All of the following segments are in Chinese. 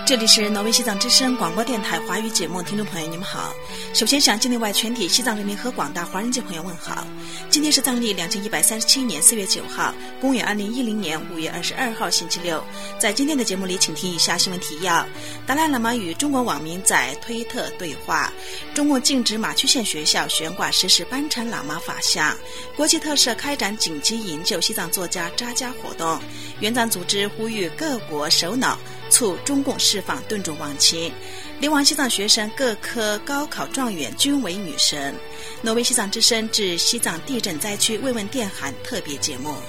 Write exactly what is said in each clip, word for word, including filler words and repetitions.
这里是挪威西藏之声广播电台华语节目，听众朋友你们好。首先向境内外全体西藏人民和广大华人界朋友问好。今天是藏历两千一百三十七年四月九号，公元二零一零年五月二十二号星期六。在今天的节目里，请听以下新闻提要：达赖喇嘛与中国网民在推特对话；中共禁止马曲县学校悬挂实施班禅喇嘛法像；国际特赦开展紧急营救西藏作家扎家活动；援藏组织呼吁各国首脑促中共释放顿种亡情；流亡西藏学生各科高考状元均为女神；挪威西藏之声至西藏地震灾区慰问电函特别节目。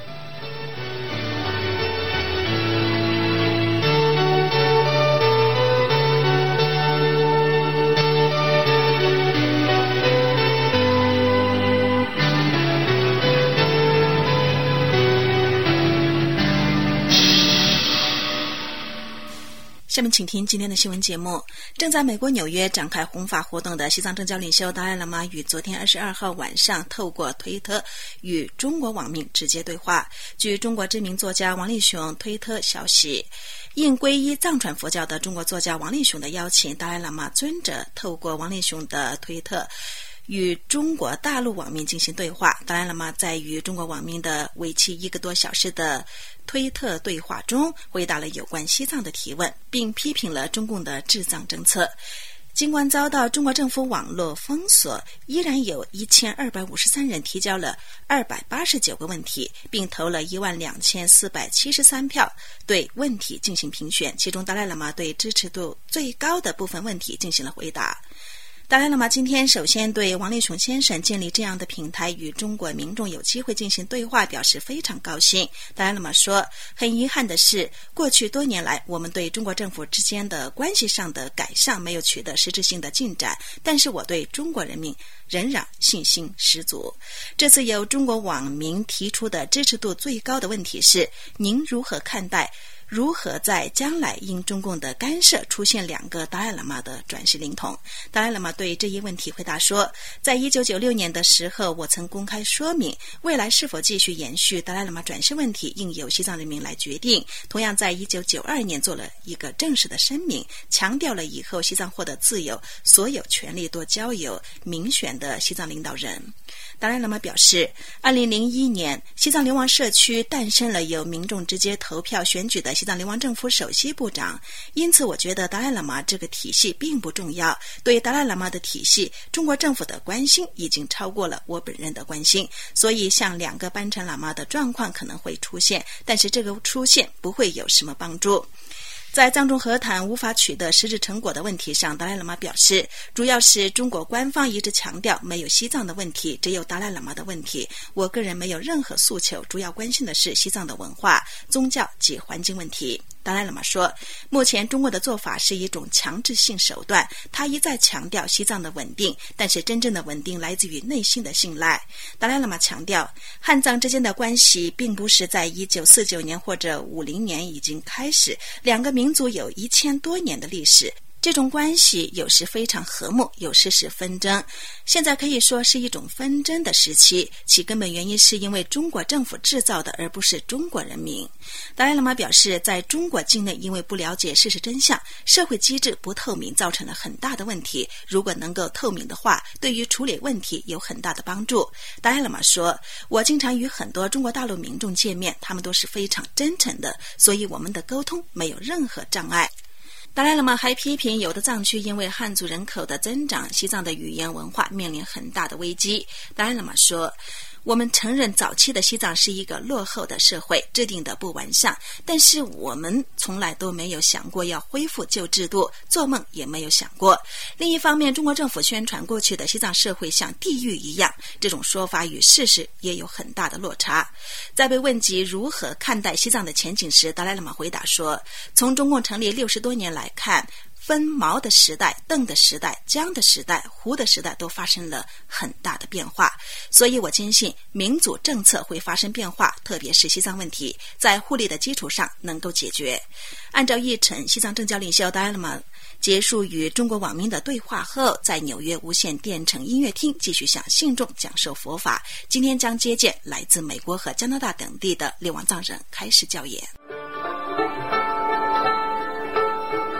下面请听今天的新闻节目。正在美国纽约展开弘法活动的西藏政教领袖达赖喇嘛于昨天二十二号晚上透过推特与中国网民直接对话。据中国知名作家王立雄推特消息，应皈依藏传佛教的中国作家王立雄的邀请，达赖喇嘛尊者透过王立雄的推特与中国大陆网民进行对话。达赖喇嘛在与中国网民的为期一个多小时的推特对话中回答了有关西藏的提问，并批评了中共的治藏政策。尽管遭到中国政府网络封锁，依然有一千二百五十三人提交了二百八十九个问题，并投了一万两千四百七十三票对问题进行评选，其中达赖喇嘛对支持度最高的部分问题进行了回答。达赖喇嘛今天首先对王立雄先生建立这样的平台与中国民众有机会进行对话表示非常高兴。达赖喇嘛说，很遗憾的是，过去多年来我们对中国政府之间的关系上的改善没有取得实质性的进展，但是我对中国人民仍然信心十足。这次由中国网民提出的支持度最高的问题是，您如何看待如何在将来因中共的干涉出现两个达赖喇嘛的转世灵童？达赖喇嘛对这一问题回答说，在一九九六年的时候，我曾公开说明未来是否继续延续达赖喇嘛转世问题应由西藏人民来决定。同样在一九九二年做了一个正式的声明，强调了以后西藏获得自由，所有权利都交由民选的西藏领导人。达赖喇嘛表示，二零零一年西藏流亡社区诞生了由民众直接投票选举的西藏流亡政府首席部长，因此我觉得达赖喇嘛这个体系并不重要。对达赖喇嘛的体系，中国政府的关心已经超过了我本人的关心，所以像两个班禅喇嘛的状况可能会出现，但是这个出现不会有什么帮助。在藏中和谈无法取得实质成果的问题上，达赖喇嘛表示，主要是中国官方一直强调没有西藏的问题，只有达赖喇嘛的问题。我个人没有任何诉求，主要关心的是西藏的文化、宗教及环境问题。达赖喇嘛说，目前中国的做法是一种强制性手段，他一再强调西藏的稳定，但是真正的稳定来自于内心的信赖。达赖喇嘛强调，汉藏之间的关系并不是在一九四九年或者五零年已经开始，两个民族有一千多年的历史，这种关系有时非常和睦，有时是纷争，现在可以说是一种纷争的时期，其根本原因是因为中国政府制造的，而不是中国人民。达赖喇嘛表示，在中国境内因为不了解事实真相，社会机制不透明，造成了很大的问题，如果能够透明的话，对于处理问题有很大的帮助。达赖喇嘛说，我经常与很多中国大陆民众见面，他们都是非常真诚的，所以我们的沟通没有任何障碍。达赖喇嘛还批评有的藏区因为汉族人口的增长，西藏的语言文化面临很大的危机。达赖喇嘛说，我们承认早期的西藏是一个落后的社会，制定的不完善，但是我们从来都没有想过要恢复旧制度，做梦也没有想过。另一方面，中国政府宣传过去的西藏社会像地狱一样，这种说法与事实也有很大的落差。在被问及如何看待西藏的前景时，达赖喇嘛回答说，从中共成立六十多年来看，分毛的时代、邓的时代、江的时代、胡的时代都发生了很大的变化，所以我坚信民主政策会发生变化，特别是西藏问题在互利的基础上能够解决。按照议程，西藏政教领袖达赖喇嘛结束与中国网民的对话后，在纽约无线电城音乐厅继续向信众讲授佛法。今天将接见来自美国和加拿大等地的流亡藏人开始教演。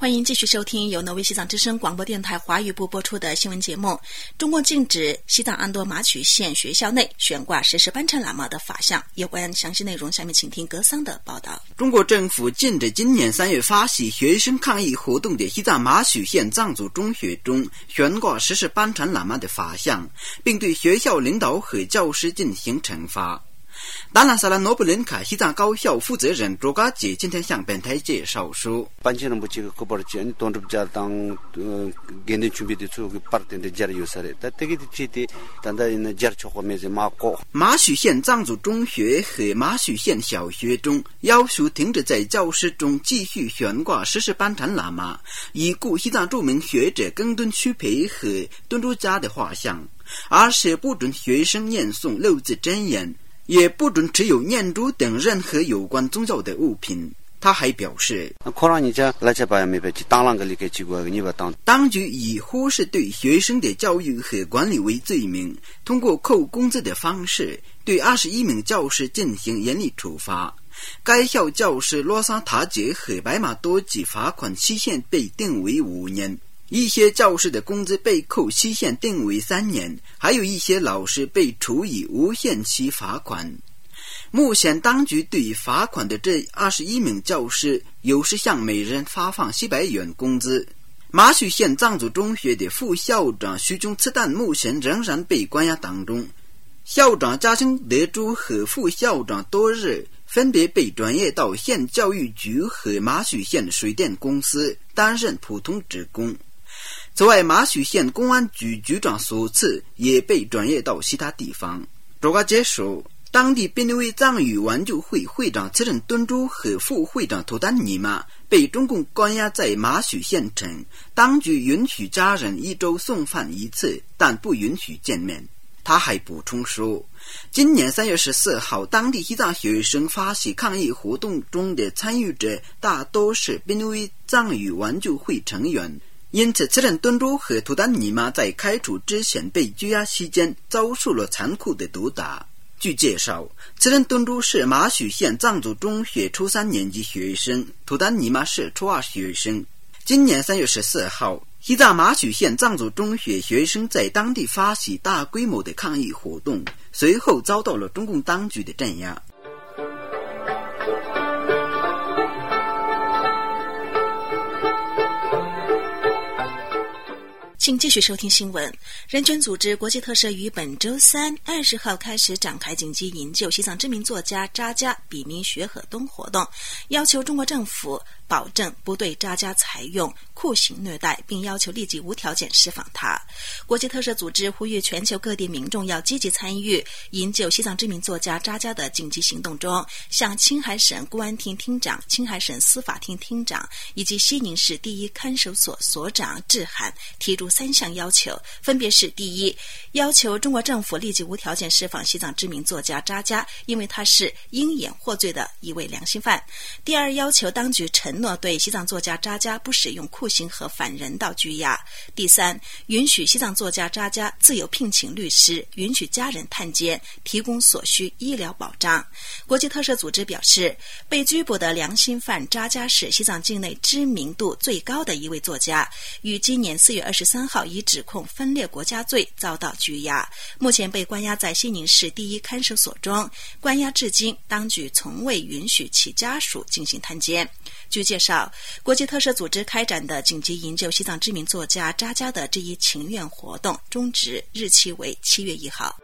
欢迎继续收听由挪威西藏之声广播电台华语部播出的新闻节目。中共禁止西藏安多马曲县学校内悬挂实施班禅喇嘛的法像，有关详细内容下面请听格桑的报道。 中国政府禁止今年三月发起学生抗议活动的西藏马曲县藏族中学中悬挂实施班禅喇嘛的法像，并对学校领导和教师进行惩罚。达兰萨拉诺布林卡西藏高校负责人卓嘎杰今天向本台介绍说， 班级能不这个可不是当着家当呃现在准备的做个 part 的家有啥的，但这个这的但在那家吃后面是马高。 马曲县藏族中学和马曲县小学中要求停止在教室中继续悬挂实施班禅喇嘛，以故西藏著名学者庚敦屈培和敦珠家的画像，而且不准学生念诵六字真言，也不准持有念珠等任何有关宗教的物品。他还表示，当局以忽视对学生的教育和管理为罪名，通过扣工资的方式对二十一名教师进行严厉处罚。该校教师罗桑塔杰和白马多吉罚款期限被定为五年，一些教师的工资被扣期限定为三年，还有一些老师被处以无限期罚款。目前当局对罚款的这二十一名教师有时向每人发放七百元工资。马曲县藏族中学的副校长徐中次旦目前仍然被关押当中，校长加清德珠和副校长多日分别被转业到县教育局和马曲县水电公司担任普通职工。此外，马曲县公安局局长所次也被转业到其他地方。卓嘎杰说，当地宾威藏语挽救会会长次仁敦珠和副会长图丹尼玛被中共关押在马曲县城，当局允许家人一周送饭一次，但不允许见面。他还补充说，今年三月十四号，当地西藏学生发起抗议活动中的参与者大多是宾威藏语挽救会成员，因此次仁敦珠和图丹尼玛在开除之前被拘押期间遭受了残酷的毒打。据介绍，次仁敦珠是马曲县藏族中学初三年级学生，图丹尼玛是初二学生。今年三月十四号，西藏马曲县藏族中学学生在当地发起大规模的抗议活动，随后遭到了中共当局的镇压。 请继续收听新闻。人权组织国际特赦于本周三二十号开始展开紧急营救西藏知名作家扎加比明学和东活动，要求中国政府保证不对扎加采用酷刑虐待，并要求立即无条件释放他。国际特赦组织呼吁全球各地民众要积极参与营救西藏知名作家扎加的紧急行动中，向青海省公安厅厅长、青海省司法厅厅长以及西宁市第一看守所所长致函，提出三项要求，分别是：第一，要求中国政府立即无条件释放西藏知名作家扎加，因为他是鹰眼获罪的一位良心犯；第二，要求当局承诺对西藏作家扎加不使用酷刑和反人道拘押；第三，允许西藏作家扎加自由聘请律师，允许家人探监，提供所需医疗保障。国际特赦组织表示，被拘捕的良心犯扎加是西藏境内知名度最高的一位作家，于今年四月二十三号以指控分裂国家罪遭到拘押，目前被关押在西宁市第一看守所中，关押至今，当局从未允许其家属进行探监。据介绍，国际特赦组织开展的紧急营救西藏知名作家扎加的这一请愿活动终止日期为七月一号。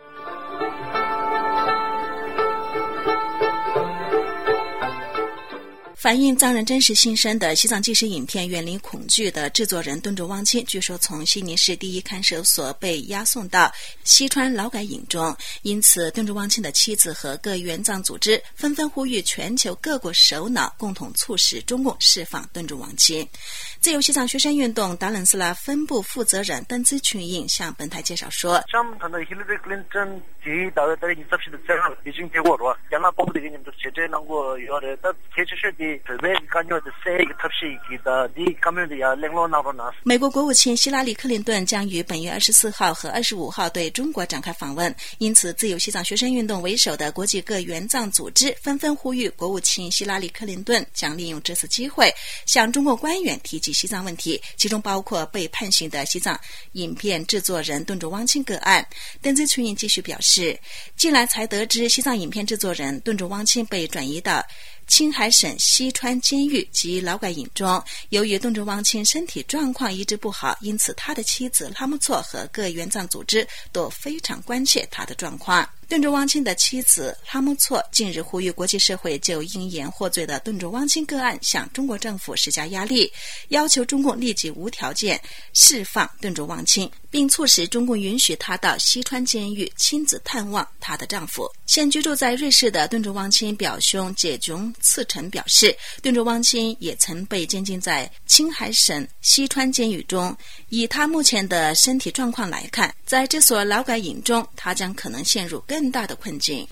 反映藏人真实心声的西藏纪实影片《远离恐惧》的制作人敦珠汪钦，据说从悉尼市第一看守所被押送到西川劳改营中，因此敦珠汪钦的妻子和各援藏组织纷纷呼吁全球各国首脑共同促使中共释放敦珠汪钦。自由西藏学生运动达伦斯拉分部负责人邓兹群英向本台介绍说， 美国国务卿希拉里·克林顿将于本月二十四号和二十五号对中国展开访问，因此自由西藏学生运动为首的国际各援藏组织纷纷呼吁国务卿希拉里·克林顿将利用这次机会向中国官员提及西藏问题，其中包括被判刑的西藏影片制作人顿卓汪清个案。登兹群英继续表示，近来才得知西藏影片制作人顿卓汪清被转移到青海省西川监狱及劳改营中，由于顿卓汪清身体状况一直不好，因此他的妻子拉木措和各援藏组织都非常关切他的状况。顿卓汪清的妻子拉木措近日呼吁国际社会就因言获罪的顿卓汪清个案向中国政府施加压力，要求中共立即无条件释放顿卓汪清，并促使中共允许他到西川监狱亲自探望他的丈夫。现居住在瑞士的顿卓汪清表兄解炯次成表示，顿卓汪清也曾被监禁在青海省西川监狱中，以他目前的身体状况来看，在这所劳改营中他将可能陷入更大的困境。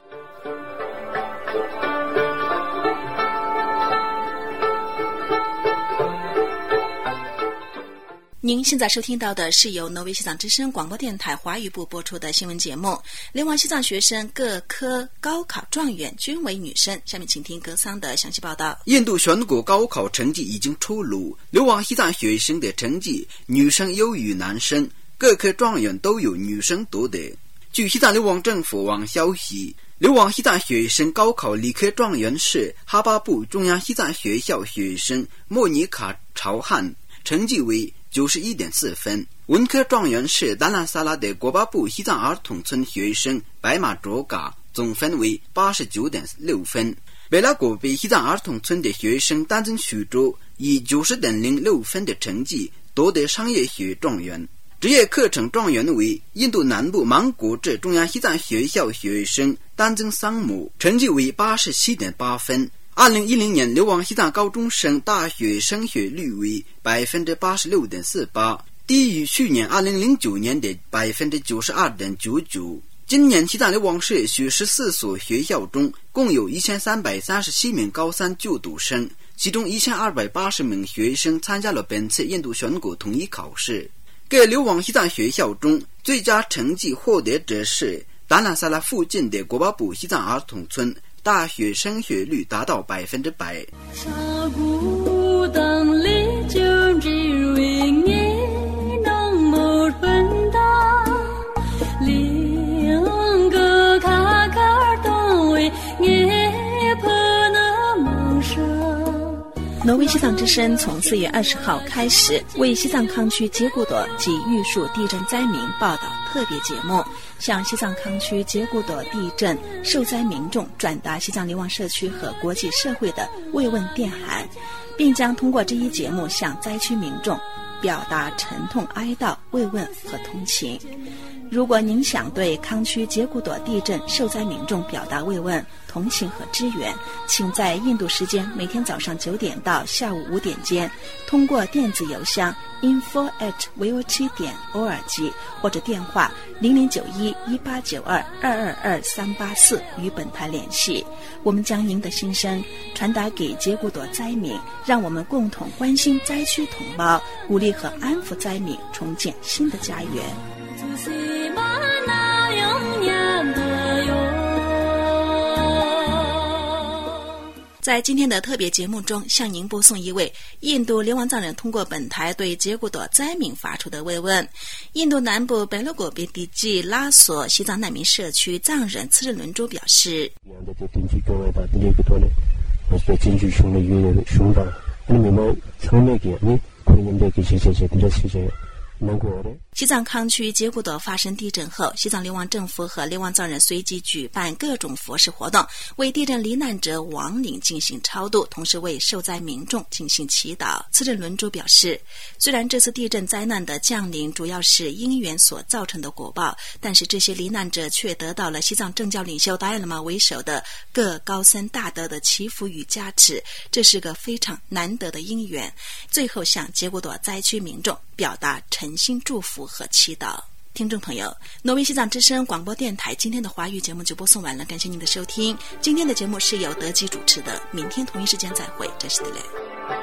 您现在收听到的是由挪威西藏之声广播电台华语部播出的新闻节目。流亡西藏学生各科高考状元均为女生。下面请听格桑的详细报道。 印度全国高考成绩已经出炉，流亡西藏学生的成绩女生优于男生，各科状元都有女生夺得。据西藏流亡政府网消息，流亡西藏学生高考理科状元是哈巴布中央西藏学校学生莫尼卡朝汉，成绩为九十一点四分。文科状元是达兰萨拉的国巴布西藏儿童村学生白马卓嘎，总分为八十九点六分。北拉果北西藏儿童村的学生丹增许州以九十点零六分的成绩夺得商业学状元。职业课程状元为印度南部芒果镇中央西藏学校学生丹增桑姆，成绩为八十七点八分。二零一零年流亡西藏高中生大学升学率为 百分之八十六点四八， 低于去年二零零九年的 百分之九十二点九九。今年西藏流亡社区十四所学校中共有一千三百三十七名高三就读生，其中一千二百八十名学生参加了本次印度全国统一考试。各流亡西藏学校中最佳成绩获得者是达兰萨拉附近的国巴布西藏儿童村，大学升学率达到百分之百。 挪威西藏之声从四月二十号开始为西藏康区杰古朵及玉树地震灾民报道特别节目，向西藏康区杰古朵地震受灾民众转达西藏流亡社区和国际社会的慰问电函，并将通过这一节目向灾区民众表达沉痛哀悼、慰问和同情。如果您想对康区杰古朵地震受灾民众表达慰问、同情和支援，请在印度时间每天早上九点到下午五点间，通过电子邮箱 info at v o 七 点 org 或者电话零零九一一八九二二二二三八四与本台联系。我们将您的心声传达给杰古朵灾民，让我们共同关心灾区同胞，鼓励和安抚灾民，重建新的家园。在今天的特别节目中，向您播送一位印度流亡藏人通过本台对杰古朵灾民发出的慰问。印度南部北勒果别地季拉索西藏难民社区藏人次日伦珠表示，西藏康区杰古朵发生地震后，西藏流亡政府和流亡藏人随即举办各种佛事活动，为地震罹难者亡灵进行超度，同时为受灾民众进行祈祷。次日伦珠表示，虽然这次地震灾难的降临主要是因缘所造成的果报，但是这些罹难者却得到了西藏政教领袖达赖喇嘛为首的各高僧大德的祈福与加持，这是个非常难得的因缘。最后向杰古朵灾区民众表达诚心祝福和祈祷。 听众朋友，挪威西藏之声广播电台今天的华语节目就播送完了，感谢您的收听。今天的节目是由德基主持的，明天同一时间再会，这是德雷。